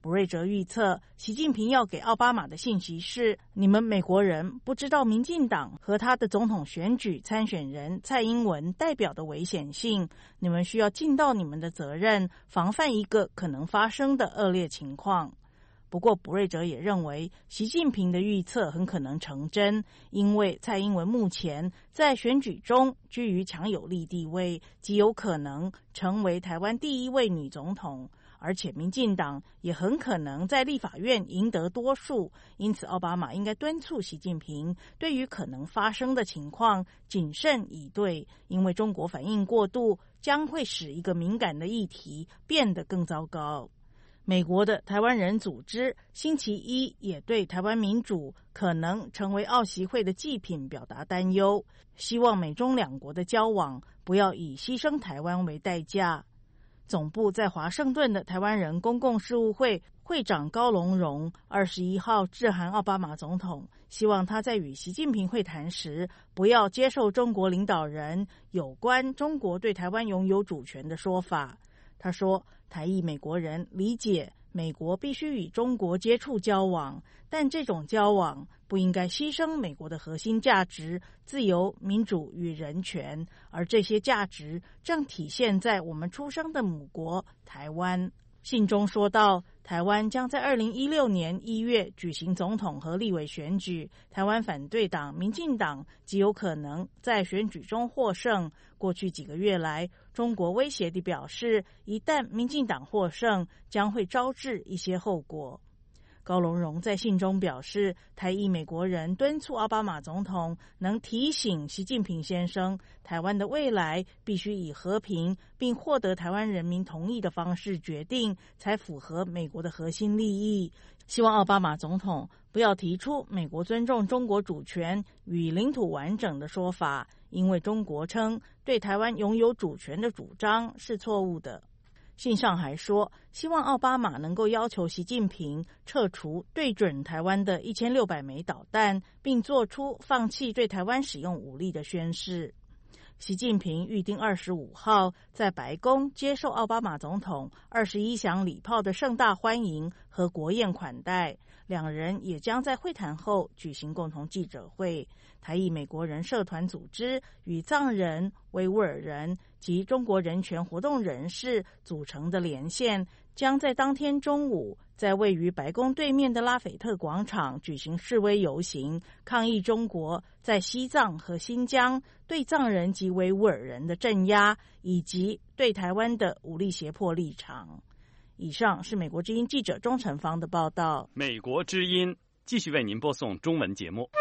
卜瑞哲预测，习近平要给奥巴马的信息是：你们美国人不知道民进党和他的总统选举参选人蔡英文代表的危险性，你们需要尽到你们的责任，防范一个可能发生的恶劣情况。不过，卜瑞哲也认为，习近平的预测很可能成真，因为蔡英文目前在选举中居于强有力地位，极有可能成为台湾第一位女总统。而且民进党也很可能在立法院赢得多数，因此奥巴马应该敦促习近平对于可能发生的情况谨慎以对，因为中国反应过度将会使一个敏感的议题变得更糟糕。美国的台湾人组织星期一也对台湾民主可能成为奥习会的祭品表达担忧，希望美中两国的交往不要以牺牲台湾为代价。总部在华盛顿的台湾人公共事务会会长高龙荣二十一号致函奥巴马总统，希望他在与习近平会谈时不要接受中国领导人有关中国对台湾拥有主权的说法。他说，台裔美国人理解美国必须与中国接触交往，但这种交往不应该牺牲美国的核心价值自由、民主与人权，而这些价值正体现在我们出生的母国台湾。信中说到，台湾将在二零一六年一月举行总统和立委选举，台湾反对党民进党极有可能在选举中获胜。过去几个月来，中国威胁地表示，一旦民进党获胜，将会招致一些后果。高龙荣在信中表示，台裔美国人敦促奥巴马总统能提醒习近平先生，台湾的未来必须以和平并获得台湾人民同意的方式决定，才符合美国的核心利益。希望奥巴马总统不要提出美国尊重中国主权与领土完整的说法，因为中国称对台湾拥有主权的主张是错误的。信上还说，希望奥巴马能够要求习近平撤除对准台湾的一千六百枚导弹，并做出放弃对台湾使用武力的宣示。习近平预定二十五号在白宫接受奥巴马总统二十一响礼炮的盛大欢迎和国宴款待，两人也将在会谈后举行共同记者会。台裔美国人社团组织与藏人、维吾尔人及中国人权活动人士组成的连线，将在当天中午在位于白宫对面的拉斐特广场举行示威游行，抗议中国在西藏和新疆对藏人及维吾尔人的镇压，以及对台湾的武力胁迫立场。以上是美国之音记者钟成芳的报道。 美国之音继续为您播送中文节目。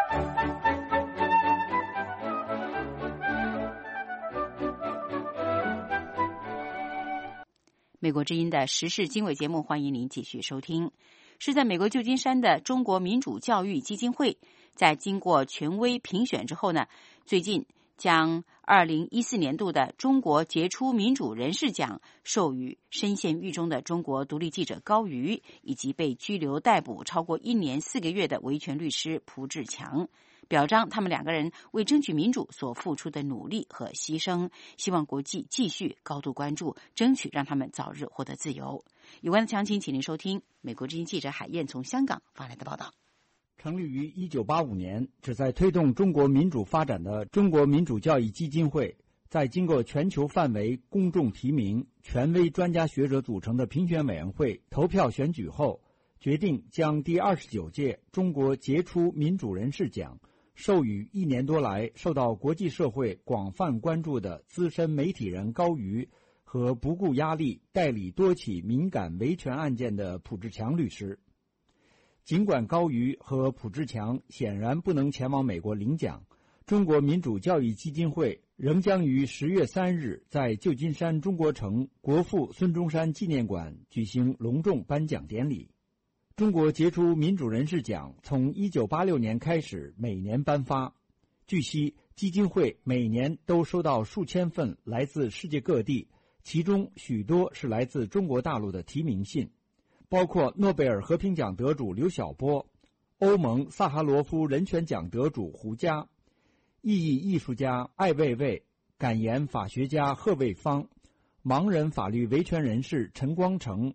美国之音的时事经纬节目，欢迎您继续收听。是在美国旧金山的中国民主教育基金会，在经过权威评选之后呢，最近将二零一四年度的中国杰出民主人士奖授予深陷狱中的中国独立记者高瑜，以及被拘留逮捕超过一年四个月的维权律师蒲志强，表彰他们两个人为争取民主所付出的努力和牺牲，希望国际继续高度关注，争取让他们早日获得自由。有关的详情，请您收听美国之音记者海燕从香港发来的报道。 成立于一九八五年，旨在推动中国民主发展的中国民主教育基金会，在经过全球范围公众提名、权威专家学者组成的评选委员会投票选举后，决定将第二十九届中国杰出民主人士奖授予一年多来受到国际社会广泛关注的资深媒体人高瑜和不顾压力代理多起敏感维权案件的蒲志强律师。尽管高瑜和蒲志强显然不能前往美国领奖，中国民主教育基金会仍将于十月三日在旧金山中国城国父孙中山纪念馆举行隆重颁奖典礼。中国杰出民主人士奖从一九八六年开始每年颁发，据悉基金会每年都收到数千份来自世界各地，其中许多是来自中国大陆的提名信，包括诺贝尔和平奖得主刘晓波、欧盟萨哈罗夫人权奖得主胡佳、意义艺术家艾未未、感言法学家贺卫方、盲人法律维权人士陈光诚、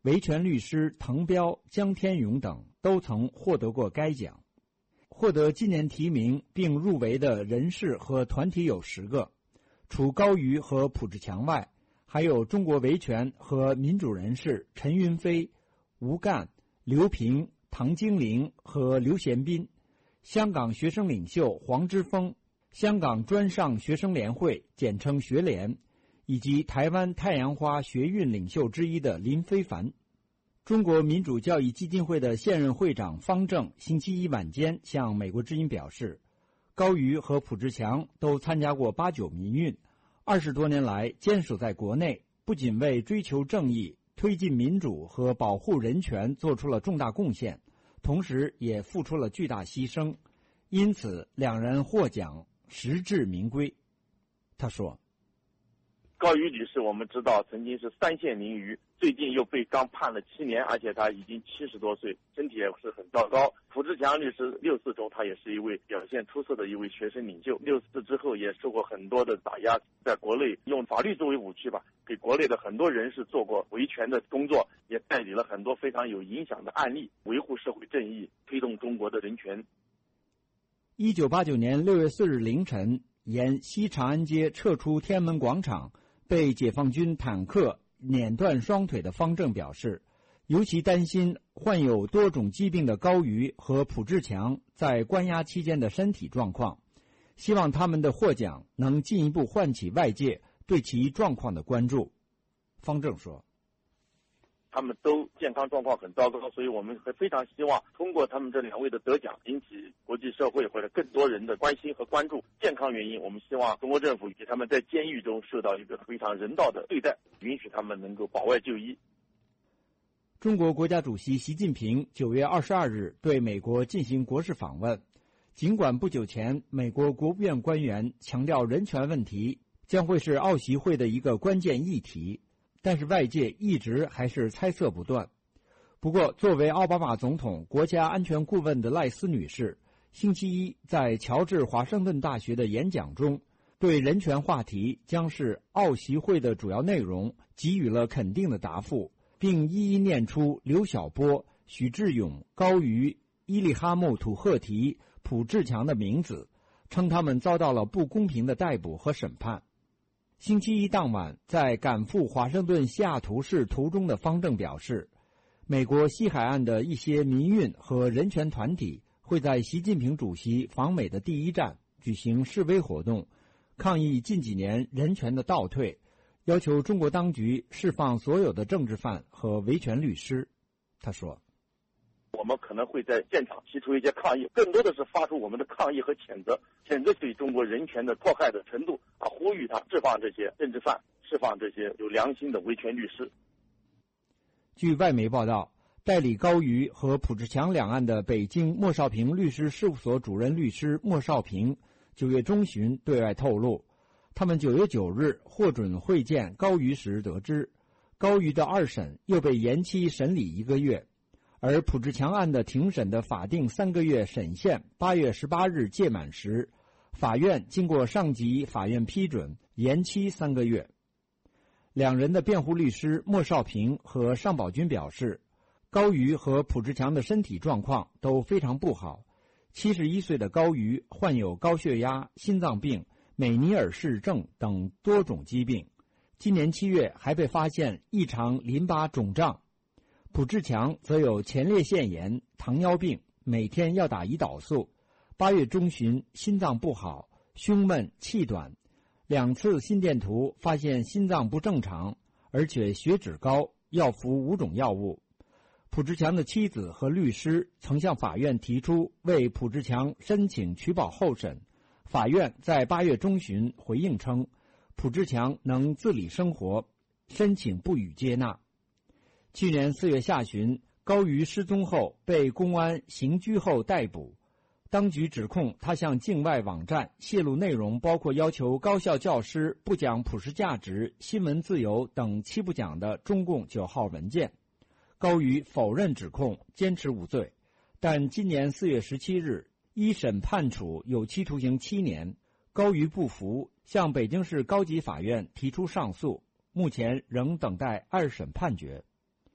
维权律师滕彪、江天勇等都曾获得过该奖。获得今年提名并入围的人士和团体有十个，除高瑜和卜志强外，还有中国维权和民主人士陈云飞、吴干、刘平、唐金玲和刘贤斌，香港学生领袖黄之锋，香港专上学生联会简称学联，以及台湾太阳花学运领袖之一的林飞帆。中国民主教育基金会的现任会长方正星期一晚间向美国之音表示，高瑜和卜志强都参加过八九民运，二十多年来坚守在国内，不仅为追求正义、推进民主和保护人权做出了重大贡献，同时也付出了巨大牺牲，因此两人获奖实至名归。他说， 高瑜女士我们知道曾经是三线鲶鱼，最近又被刚判了七年，而且她已经七十多岁，身体也是很糟糕。卜志强律师六四中他也是一位表现出色的一位学生领袖，六四之后也受过很多的打压，在国内用法律作为武器吧，给国内的很多人士做过维权的工作，也代理了很多非常有影响的案例，维护社会正义，推动中国的人权。 一九八九年六月四日凌晨，沿西长安街撤出天安门广场，被解放军坦克碾断双腿的方正表示，尤其担心患有多种疾病的高瑜和卜志强在关押期间的身体状况，希望他们的获奖能进一步唤起外界对其状况的关注。方正说， 他们都健康状况很糟糕，所以我们非常希望通过他们这两位的得奖，引起国际社会或者更多人的关心和关注。健康原因，我们希望中国政府给他们在监狱中受到一个非常人道的对待，允许他们能够保外就医。 中国国家主席习近平九月二十二日对美国进行国事访问，尽管不久前美国国务院官员强调人权问题将会是奥习会的一个关键议题，但是外界一直还是猜测不断。不过，作为奥巴马总统国家安全顾问的赖斯女士，星期一在乔治华盛顿大学的演讲中，对人权话题将是奥习会的主要内容给予了肯定的答复，并一一念出刘晓波、许志勇、高瑜、伊利哈木·土赫提、卜志强的名字，称他们遭到了不公平的逮捕和审判。星期一当晚，在赶赴华盛顿西雅图市途中的方正表示，美国西海岸的一些民运和人权团体会在习近平主席访美的第一站举行示威活动，抗议近几年人权的倒退，要求中国当局释放所有的政治犯和维权律师。他说， 我们可能会在现场提出一些抗议，更多的是发出我们的抗议和谴责，谴责对中国人权的迫害的程度啊，呼吁他释放这些政治犯，释放这些有良心的维权律师。 据外媒报道，代理高瑜和卜志强两案的北京莫少平律师事务所主任律师莫少平九月中旬对外透露，他们九月九日获准会见高瑜时得知，高瑜的二审又被延期审理一个月，而卜志强案的庭审的法定三个月审限八月十八日届满时，法院经过上级法院批准延期三个月。两人的辩护律师莫少平和尚宝军表示，高瑜和卜志强的身体状况都非常不好。七十一岁的高瑜患有高血压、心脏病、美尼尔氏症等多种疾病，今年七月还被发现异常淋巴肿胀。卜志强则有前列腺炎、糖尿病，每天要打胰岛素。八月中旬心脏不好，胸闷气短，两次心电图发现心脏不正常，而且血脂高，要服五种药物。卜志强的妻子和律师曾向法院提出为卜志强申请取保候审，法院在八月中旬回应称，卜志强能自理生活，申请不予接纳。去年四月下旬，高瑜失踪后被公安刑拘后逮捕，当局指控他向境外网站泄露内容，包括要求高校教师不讲普世价值、新闻自由等七不讲的中共九号文件。高瑜否认指控，坚持无罪，但今年四月十七日，一审判处有期徒刑七年。高瑜不服，向北京市高级法院提出上诉，目前仍等待二审判决。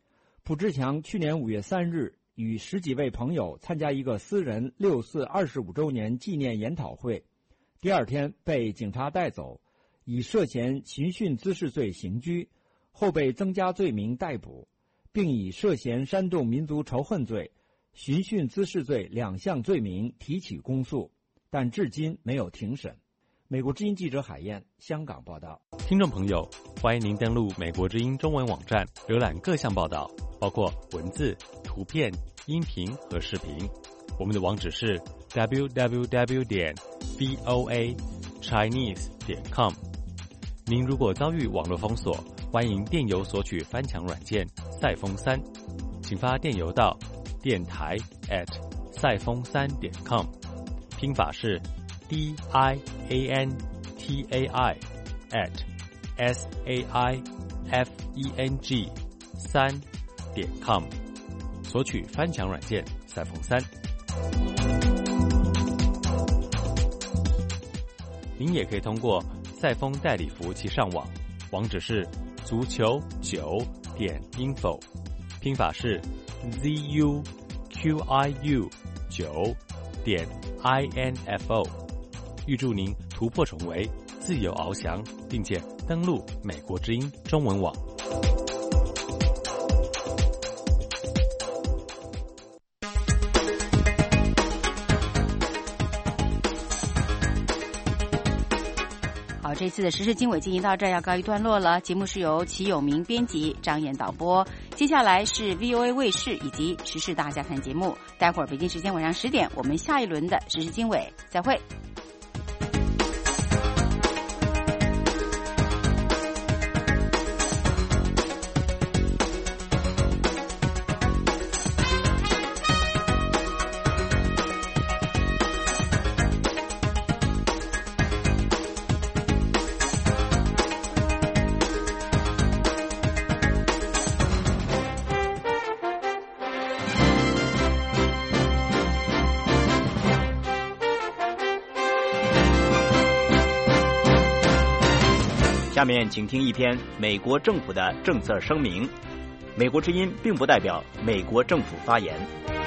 卜志强去年五月三日与十几位朋友参加一个私人六四二十五周年纪念研讨会，第二天被警察带走，以涉嫌寻衅滋事罪刑拘，后被增加罪名逮捕，并以涉嫌煽动民族仇恨罪、寻衅滋事罪两项罪名提起公诉，但至今没有庭审。美国之音记者海燕，香港报道。 听众朋友，欢迎您登录美国之音中文网站，浏览各项报道，包括文字、图片、音频和视频。我们的网址是 double-u double-u double-u 点 voa chinese 点 com。您如果遭遇网络封锁，欢迎电邮索取翻墙软件赛风三，请发电邮到电台 at 赛风三点 com， 拼法是 d i a n t a i at s a i f e n g 三点 com， 索取翻墙软件赛风三。您也可以通过赛风代理服务器上网，网址是足球九点 info， 拼法是 z u q i u 九点 i n f o。预祝您突破重围，自由翱翔，并且登陆美国之音中文网。 好，这次的时事经纬进行到这儿要告一段落了。节目是由齐有明编辑，张燕导播。接下来是 V O A 卫视以及时事大家看节目。待会儿北京时间晚上十点，我们下一轮的时事经纬再会。 下面请听一篇美国政府的政策声明。美国之音并不代表美国政府发言。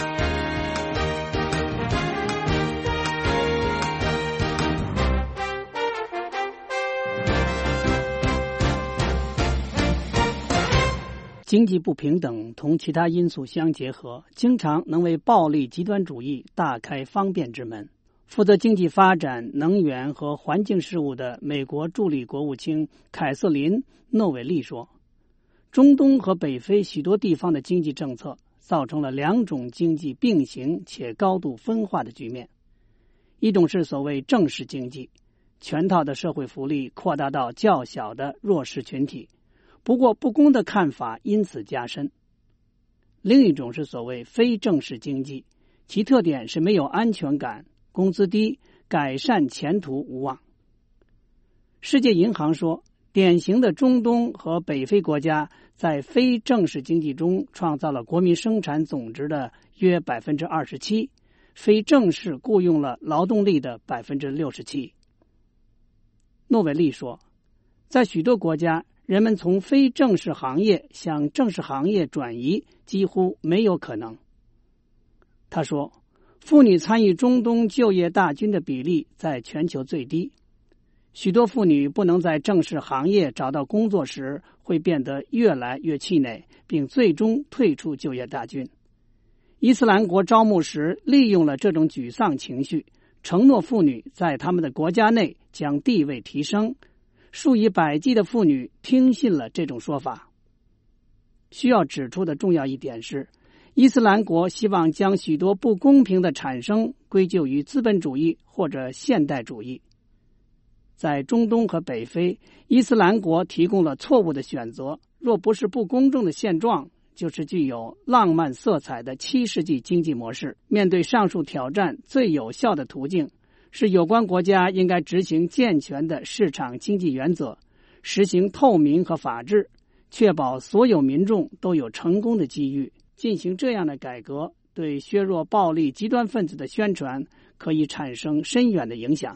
经济不平等同其他因素相结合，经常能为暴力极端主义大开方便之门。负责经济发展、能源和环境事务的美国助理国务卿凯瑟琳·诺韦利说，中东和北非许多地方的经济政策造成了两种经济并行且高度分化的局面。一种是所谓正式经济，全套的社会福利扩大到较小的弱势群体，不过不公的看法因此加深。另一种是所谓非正式经济，其特点是没有安全感，工资低，改善前途无望。世界银行说，典型的中东和北非国家在非正式经济中创造了国民生产总值的约 百分之二十七， 非正式雇佣了劳动力的 百分之六十七。 诺韦利说，在许多国家，人们从非正式行业向正式行业转移几乎没有可能。他说，妇女参与中东就业大军的比例在全球最低，许多妇女不能在正式行业找到工作时，会变得越来越气馁，并最终退出就业大军。伊斯兰国招募时利用了这种沮丧情绪，承诺妇女在他们的国家内将地位提升，数以百计的妇女听信了这种说法。需要指出的重要一点是，伊斯兰国希望将许多不公平的产生归咎于资本主义或者现代主义。在中东和北非，伊斯兰国提供了错误的选择，若不是不公正的现状，就是具有浪漫色彩的七世纪经济模式。面对上述挑战，最有效的途径是有关国家应该执行健全的市场经济原则，实行透明和法治，确保所有民众都有成功的机遇。进行这样的改革，对削弱暴力极端分子的宣传可以产生深远的影响。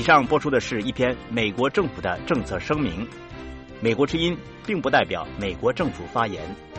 上播出的是一篇美国政府的政策声明。美国之音并不代表美国政府发言。